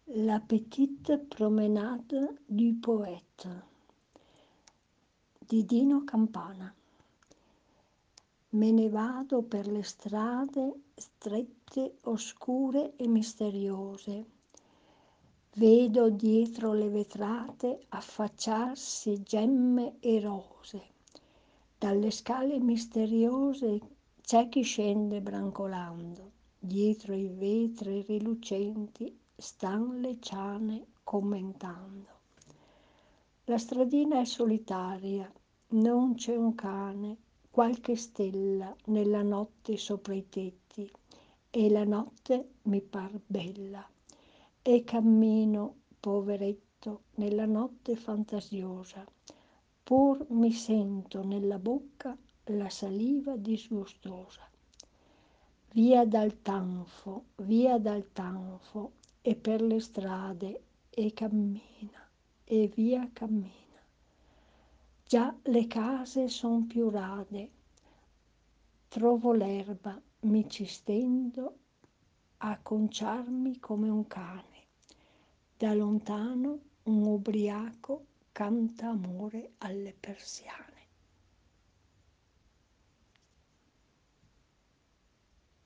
La petite promenade du poète di Dino Campana. Me ne vado per le strade strette, oscure e misteriose. Vedo dietro le vetrate affacciarsi gemme e rose. Dalle scale misteriose c'è chi scende brancolando. Dietro i vetri rilucenti stan le ciane commentando. La stradina è solitaria, non c'è un cane, qualche stella nella notte sopra i tetti, e la notte mi par bella. E cammino, poveretto, nella notte fantasiosa, pur mi sento nella bocca la saliva disgustosa. Via dal tanfo, e per le strade, e cammina, e via cammina. Già le case son più rade, trovo l'erba, mi ci stendo a conciarmi come un cane. Da lontano un ubriaco canta amore alle persiane.